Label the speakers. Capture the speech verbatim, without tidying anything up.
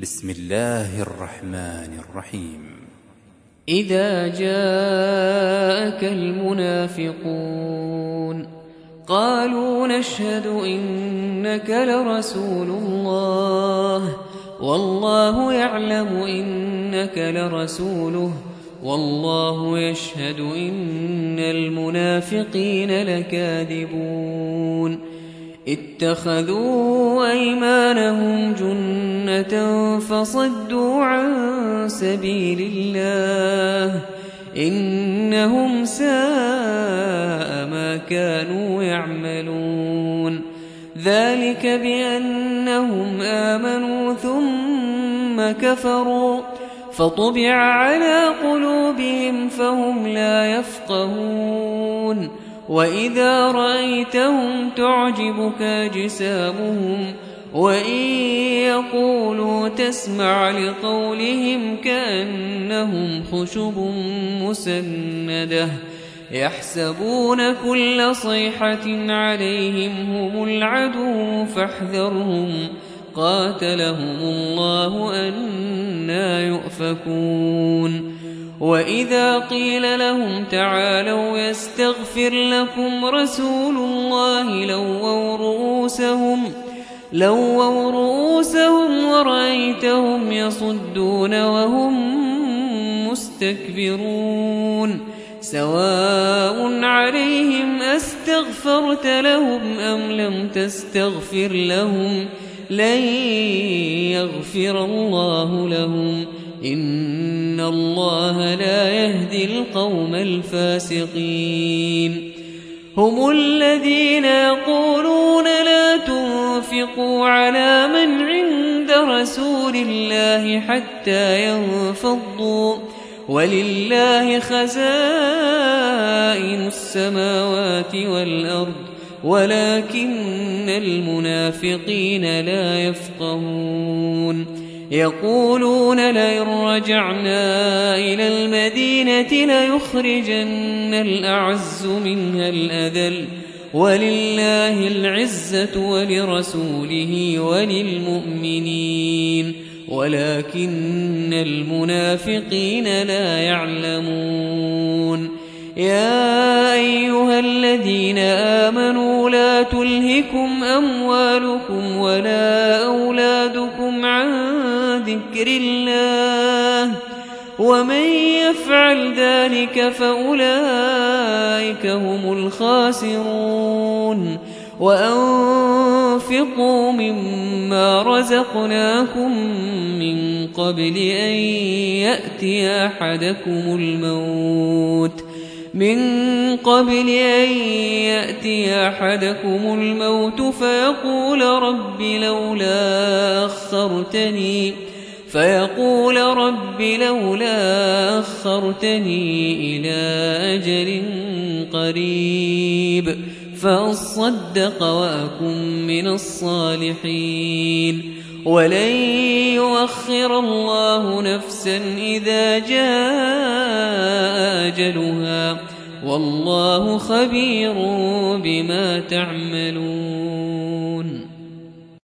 Speaker 1: بسم الله الرحمن الرحيم.
Speaker 2: إذا جاءك المنافقون قالوا نشهد إنك لرسول الله والله يعلم إنك لرسوله والله يشهد إن المنافقين لكاذبون اتخذوا أيمانهم جنة فصدوا عن سبيل الله إنهم ساء ما كانوا يعملون ذلك بأنهم آمنوا ثم كفروا فطبع على قلوبهم فهم لا يفقهون وإذا رأيتهم تعجبك أجسامهم وإن يقولوا تسمع لقولهم كأنهم خشب مسندة يحسبون كل صيحة عليهم هم العدو فاحذرهم قاتلهم الله أنى يؤفكون وإذا قيل لهم تعالوا يستغفر لكم رسول الله لووا رؤوسهم لووا رؤوسهم ورأيتهم يصدون وهم مستكبرون سواء عليهم أستغفرت لهم أم لم تستغفر لهم لن يغفر الله لهم إن الله لا يهدي القوم الفاسقين هم الذين يقولون لا تنفقوا على من عند رسول الله حتى ينفضوا ولله خزائن السماوات والأرض ولكن المنافقين لا يفقهون يقولون لئن رجعنا إلى المدينة ليخرجن الأعز منها الأذل ولله العزة ولرسوله وللمؤمنين ولكن المنافقين لا يعلمون يا أيها الذين آمنوا لا تلهكم أموالكم ولا أولادكم عن ذكر الله ومن يفعل ذلك فأولئك هم الخاسرون وأنفقوا مما رزقناكم من قبل أن يأتي أحدكم الموت من قبل أن يأتي أحدكم الموت فيقول رب لولا أخرتني فيقول رب لولا أخرتني إلى أجل قريب فأصدق وأكن من الصالحين ولن يؤخر الله نفسا إذا جاء أجلها والله خبير بما تعملون.